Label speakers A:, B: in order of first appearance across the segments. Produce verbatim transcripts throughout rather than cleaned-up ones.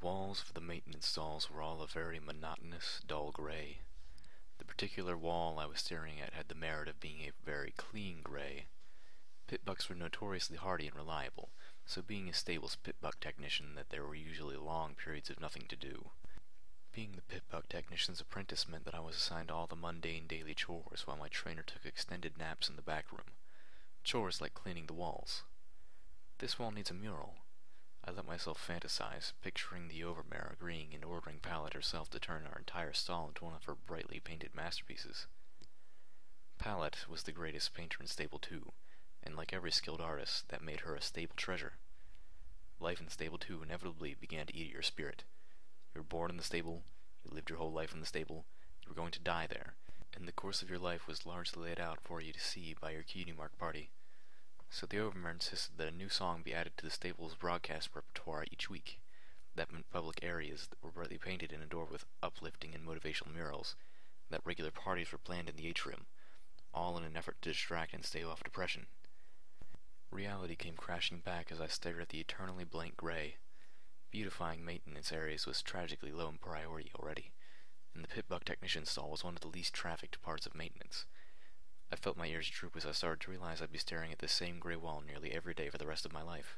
A: walls of the maintenance stalls were all a very monotonous, dull gray. The particular wall I was staring at had the merit of being a very clean gray. Pit-bucks were notoriously hardy and reliable, so being a stables pit-buck technician that there were usually long periods of nothing to do. Being the pit-buck technician's apprentice meant that I was assigned all the mundane daily chores while my trainer took extended naps in the back room. Chores like cleaning the walls. This wall needs a mural. I let myself fantasize, picturing the overmare agreeing and ordering Pallet herself to turn our entire stall into one of her brightly painted masterpieces. Pallet was the greatest painter in Stable two, and like every skilled artist, that made her a stable treasure. Life in Stable two inevitably began to eat at your spirit. You were born in the stable, you lived your whole life in the stable, you were going to die there, and the course of your life was largely laid out for you to see by your Cutie Mark party. So the Overmare insisted that a new song be added to the stable's broadcast repertoire each week. That meant public areas that were brightly painted and adored with uplifting and motivational murals, that regular parties were planned in the atrium, all in an effort to distract and stave off depression. Reality came crashing back as I stared at the eternally blank gray. Beautifying maintenance areas was tragically low in priority already, and the pit-buck technician stall was one of the least trafficked parts of maintenance. I felt my ears droop as I started to realize I'd be staring at the same gray wall nearly every day for the rest of my life.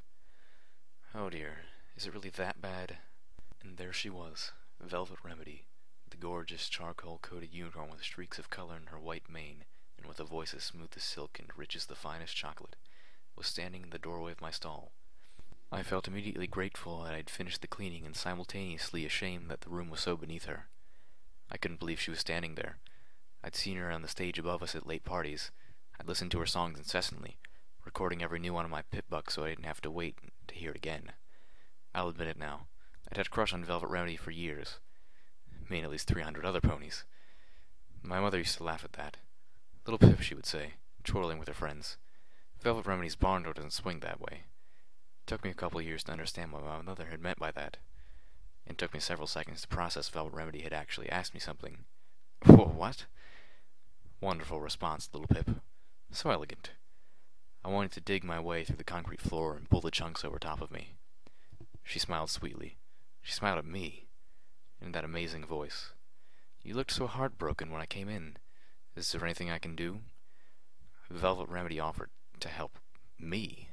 A: Oh dear, is it really that bad? And there she was, Velvet Remedy, the gorgeous charcoal-coated unicorn with streaks of color in her white mane, and with a voice as smooth as silk and rich as the finest chocolate, was standing in the doorway of my stall. I felt immediately grateful that I'd finished the cleaning and simultaneously ashamed that the room was so beneath her. I couldn't believe she was standing there. I'd seen her on the stage above us at late parties. I'd listened to her songs incessantly, recording every new one on my pit-buck so I didn't have to wait to hear it again. I'll admit it now. I'd had a crush on Velvet Remedy for years. Me and at least three hundred other ponies. My mother used to laugh at that. Little Pip, she would say, chortling with her friends. Velvet Remedy's barn door doesn't swing that way. It took me a couple of years to understand what my mother had meant by that. It took me several seconds to process Velvet Remedy had actually asked me something. What? Wonderful response, Little Pip. So elegant. I wanted to dig my way through the concrete floor and pull the chunks over top of me. She smiled sweetly. She smiled at me. In that amazing voice. You looked so heartbroken when I came in. Is there anything I can do? Velvet Remedy offered to help me.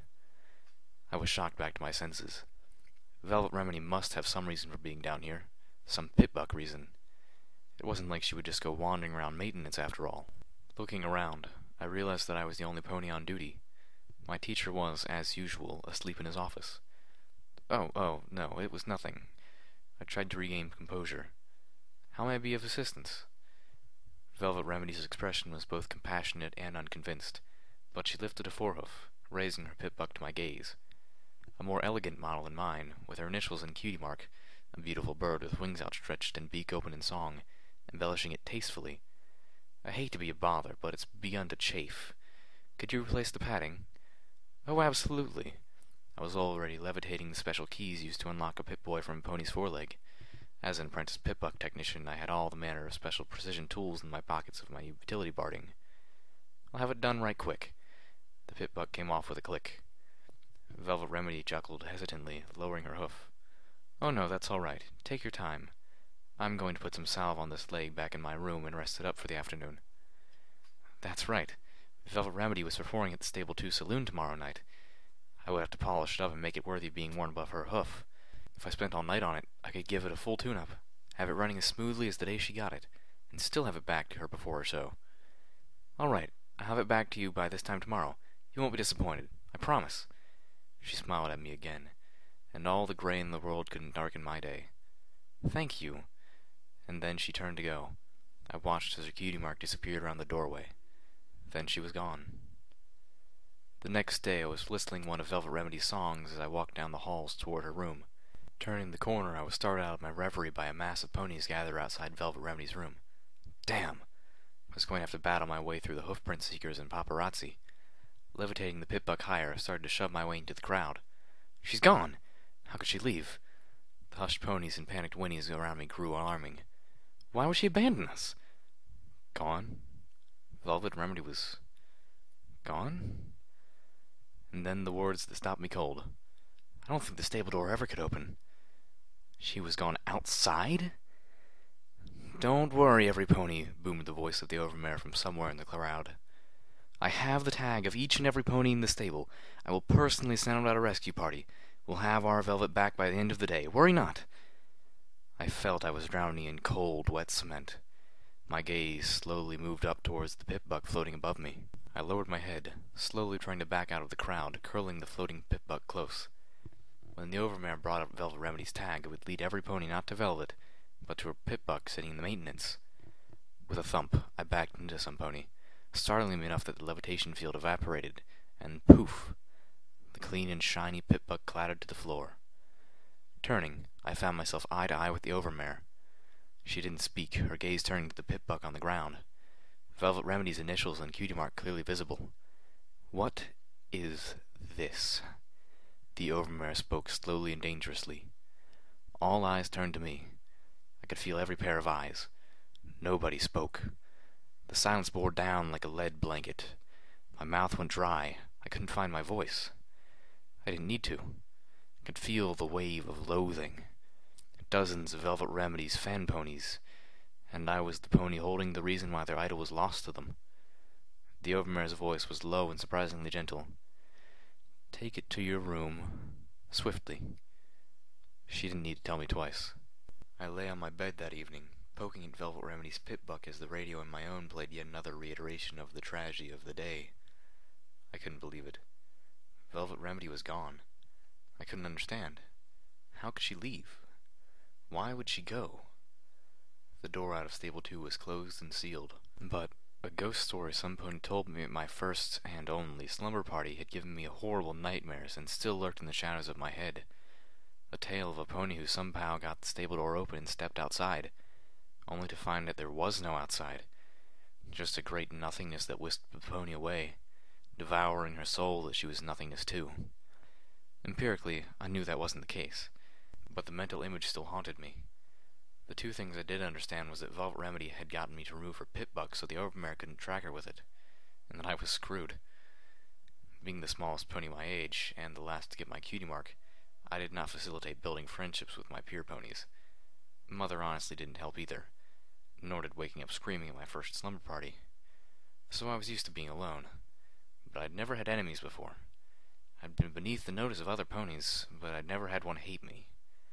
A: I was shocked back to my senses. Velvet Remedy must have some reason for being down here. Some pit-buck reason. It wasn't like she would just go wandering around maintenance after all. Looking around, I realized that I was the only pony on duty. My teacher was, as usual, asleep in his office. Oh, oh, no, it was nothing. I tried to regain composure. How may I be of assistance? Velvet Remedy's expression was both compassionate and unconvinced, but she lifted a forehoof, raising her pit-buck to my gaze. A more elegant model than mine, with her initials in Cutie Mark, a beautiful bird with wings outstretched and beak open in song, embellishing it tastefully. I hate to be a bother, but it's begun to chafe. Could you replace the padding? Oh, absolutely. I was already levitating the special keys used to unlock a Pip-Boy from a pony's foreleg. As an apprentice pit-buck technician, I had all the manner of special precision tools in my pockets of my utility barding. I'll have it done right quick. The pit-buck came off with a click. Velvet Remedy chuckled hesitantly, lowering her hoof. Oh no, that's all right. Take your time. I'm going to put some salve on this leg back in my room and rest it up for the afternoon. That's right. Velvet Remedy was performing at the Stable two saloon tomorrow night. I would have to polish it up and make it worthy of being worn above her hoof. If I spent all night on it, I could give it a full tune-up, have it running as smoothly as the day she got it, and still have it back to her before her show. All right, I'll have it back to you by this time tomorrow. You won't be disappointed. I promise. She smiled at me again, and all the gray in the world couldn't darken my day. Thank you. And then she turned to go. I watched as her Cutie Mark disappeared around the doorway. Then she was gone. The next day I was whistling one of Velvet Remedy's songs as I walked down the halls toward her room. Turning the corner, I was startled out of my reverie by a mass of ponies gathered outside Velvet Remedy's room. Damn! I was going to have to battle my way through the hoofprint seekers and paparazzi. Levitating the pit-buck higher, I started to shove my way into the crowd. She's gone! How could she leave? The hushed ponies and panicked whinnies around me grew alarming. Why would she abandon us? Gone? Velvet Remedy was... gone? And then the words that stopped me cold. I don't think the stable door ever could open. She was gone outside? "Don't worry, every pony," boomed the voice of the Overmare from somewhere in the crowd. "I have the tag of each and every pony in the stable. I will personally send out a rescue party. We'll have our Velvet back by the end of the day. Worry not." I felt I was drowning in cold, wet cement. My gaze slowly moved up towards the pip-buck floating above me. I lowered my head, slowly trying to back out of the crowd, curling the floating pip-buck close. When the Overmare brought up Velvet Remedy's tag, it would lead every pony not to Velvet, but to a pip-buck sitting in the maintenance. With a thump, I backed into some pony, startling me enough that the levitation field evaporated, and poof! The clean and shiny pip-buck clattered to the floor. Turning, I found myself eye to eye with the Overmare. She didn't speak, her gaze turning to the pip-buck on the ground. Velvet Remedy's initials and cutie mark clearly visible. "What is this?" The Overmare spoke slowly and dangerously. All eyes turned to me. I could feel every pair of eyes. Nobody spoke. The silence bore down like a lead blanket. My mouth went dry. I couldn't find my voice. I didn't need to. I could feel the wave of loathing. Dozens of Velvet Remedy's fan ponies, and I was the pony holding the reason why their idol was lost to them. The Overmare's voice was low and surprisingly gentle. "Take it to your room, swiftly." She didn't need to tell me twice. I lay on my bed that evening, poking at Velvet Remedy's pip-buck as the radio in my own played yet another reiteration of the tragedy of the day. I couldn't believe it. Velvet Remedy was gone. I couldn't understand. How could she leave? Why would she go? The door out of Stable Two was closed and sealed, but a ghost story some pony told me at my first and only slumber party had given me horrible nightmares and still lurked in the shadows of my head. A tale of a pony who somehow got the stable door open and stepped outside, only to find that there was no outside, just a great nothingness that whisked the pony away, devouring her soul that she was nothingness too. Empirically, I knew that wasn't the case, but the mental image still haunted me. The two things I did understand was that Velvet Remedy had gotten me to remove her pip-buck so the Overmare couldn't track her with it, and that I was screwed. Being the smallest pony my age, and the last to get my cutie mark, I did not facilitate building friendships with my peer ponies. Mother honestly didn't help either, nor did waking up screaming at my first slumber party. So I was used to being alone, but I'd never had enemies before. I'd been beneath the notice of other ponies, but I'd never had one hate me.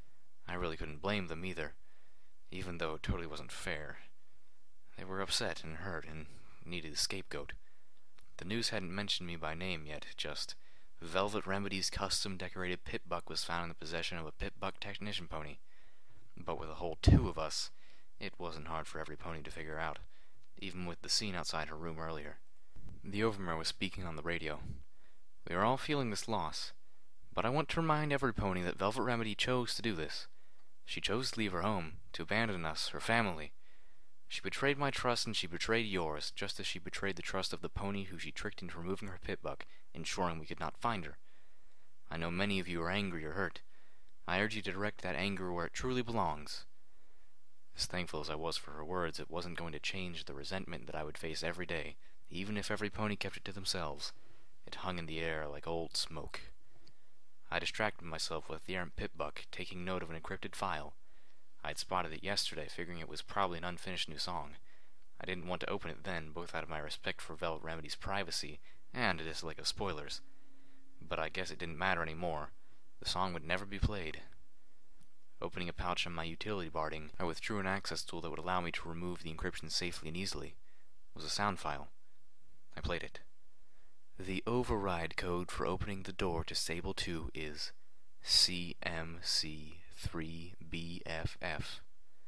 A: I really couldn't blame them either, even though it totally wasn't fair. They were upset and hurt and needed a scapegoat. The news hadn't mentioned me by name yet, just Velvet Remedy's custom-decorated pip-buck was found in the possession of a pip-buck technician pony. But with a whole two of us, it wasn't hard for every pony to figure out, even with the scene outside her room earlier. The Overmare was speaking on the radio. "We are all feeling this loss, but I want to remind every pony that Velvet Remedy chose to do this. She chose to leave her home, to abandon us, her family. She betrayed my trust and she betrayed yours, just as she betrayed the trust of the pony who she tricked into removing her pip-buck, ensuring we could not find her. I know many of you are angry or hurt. I urge you to direct that anger where it truly belongs." As thankful as I was for her words, it wasn't going to change the resentment that I would face every day, even if every pony kept it to themselves. It hung in the air like old smoke. I distracted myself with the errant pip-buck, taking note of an encrypted file. I'd spotted it yesterday, figuring it was probably an unfinished new song. I didn't want to open it then, both out of my respect for Velvet Remedy's privacy and a dislike of spoilers. But I guess it didn't matter anymore. The song would never be played. Opening a pouch on my utility barding, I withdrew an access tool that would allow me to remove the encryption safely and easily. It was a sound file. I played it. "The override code for opening the door to Stable two is C M C three B F F.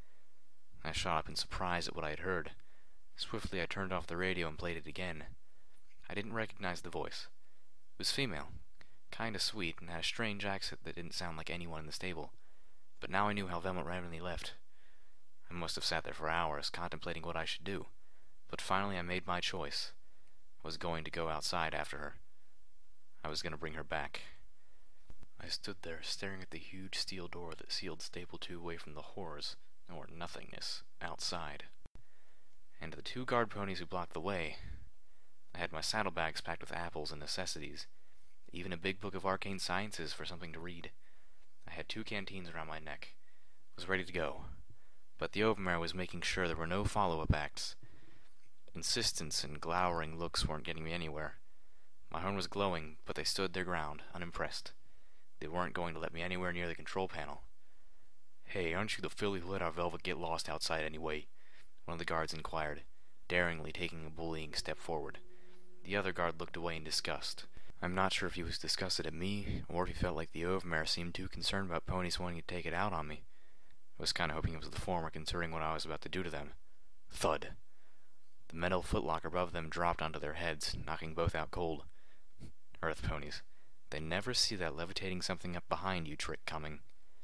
A: I shot up in surprise at what I had heard. Swiftly I turned off the radio and played it again. I didn't recognize the voice. It was female, kinda sweet, and had a strange accent that didn't sound like anyone in the stable. But now I knew how Velvet Remedy left. I must have sat there for hours, contemplating what I should do. But finally I made my choice. I was going to go outside after her. I was going to bring her back. I stood there, staring at the huge steel door that sealed Stable two away from the horrors, or nothingness, outside. And the two guard ponies who blocked the way. I had my saddlebags packed with apples and necessities, even a big book of arcane sciences for something to read. I had two canteens around my neck, was ready to go, but the Overmare was making sure there were no follow-up acts. Insistence and glowering looks weren't getting me anywhere. My horn was glowing, but they stood their ground, unimpressed. They weren't going to let me anywhere near the control panel. "Hey, aren't you the filly who let our Velvet get lost outside anyway?" one of the guards inquired, daringly taking a bullying step forward. The other guard looked away in disgust. I'm not sure if he was disgusted at me, or if he felt like the Overmare seemed too concerned about ponies wanting to take it out on me. I was kind of hoping it was the former, considering what I was about to do to them. Thud! The metal footlocker above them dropped onto their heads, knocking both out cold. Earth ponies. They never see that levitating something up behind you trick coming.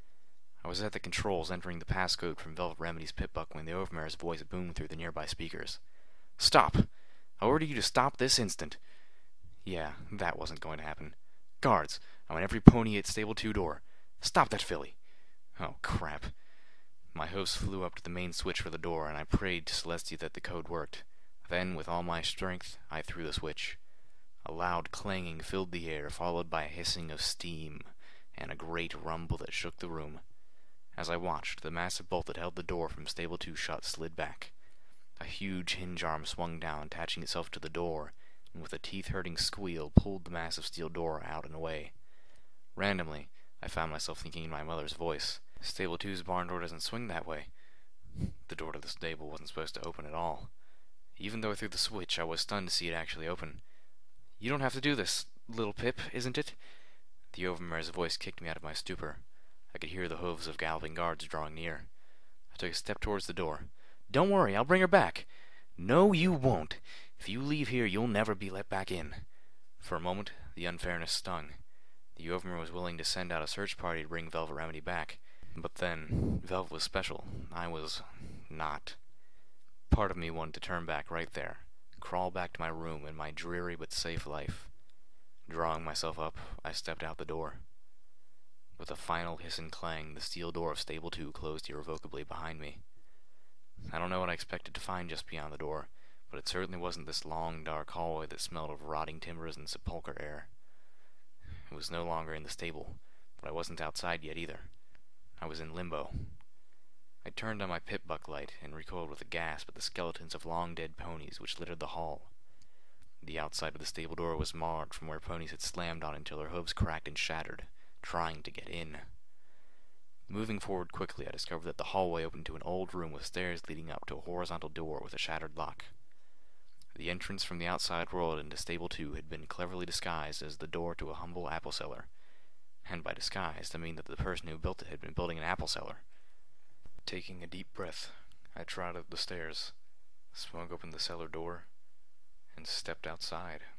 A: I was at the controls, entering the passcode from Velvet Remedy's Pip-Buck when the Overmare's voice boomed through the nearby speakers. "Stop! I order you to stop this instant!" Yeah, that wasn't going to happen. "Guards, I want every pony at Stable two door. Stop that filly!" Oh, crap. My host flew up to the main switch for the door, and I prayed to Celestia that the code worked. Then, with all my strength, I threw the switch. A loud clanging filled the air, followed by a hissing of steam, and a great rumble that shook the room. As I watched, the massive bolt that held the door from Stable two shut slid back. A huge hinge arm swung down, attaching itself to the door, and with a teeth-hurting squeal pulled the massive steel door out and away. Randomly, I found myself thinking in my mother's voice, "Stable two's barn door doesn't swing that way." The door to the stable wasn't supposed to open at all. Even though I threw the switch, I was stunned to see it actually open. "You don't have to do this, little Pip, isn't it?" The Overmare's voice kicked me out of my stupor. I could hear the hooves of galloping guards drawing near. I took a step towards the door. "Don't worry, I'll bring her back." "No, you won't. If you leave here, you'll never be let back in." For a moment, the unfairness stung. The Overmare was willing to send out a search party to bring Velvet Remedy back. But then, Velvet was special. I was not. Part of me wanted to turn back right there, crawl back to my room and my dreary but safe life. Drawing myself up, I stepped out the door. With a final hiss and clang, the steel door of Stable two closed irrevocably behind me. I don't know what I expected to find just beyond the door, but it certainly wasn't this long, dark hallway that smelled of rotting timbers and sepulchre air. It was no longer in the stable, but I wasn't outside yet either. I was in limbo. I turned on my Pip-Buck light and recoiled with a gasp at the skeletons of long-dead ponies which littered the hall. The outside of the stable door was marred from where ponies had slammed on until their hooves cracked and shattered, trying to get in. Moving forward quickly, I discovered that the hallway opened to an old room with stairs leading up to a horizontal door with a shattered lock. The entrance from the outside world into Stable two had been cleverly disguised as the door to a humble apple cellar. And by disguise, I mean that the person who built it had been building an apple cellar. Taking a deep breath, I trotted up the stairs, swung open the cellar door, and stepped outside.